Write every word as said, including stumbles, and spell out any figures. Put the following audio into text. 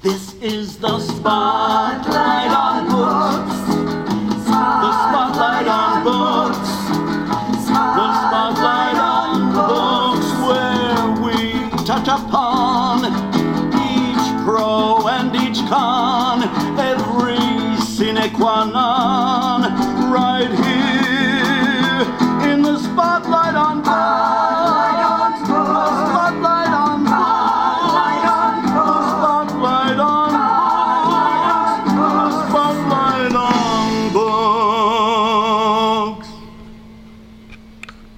This is the Spotlight on Books. The Spotlight on Books. The Spotlight on Books, where we touch upon each pro and each con, every sine qua non.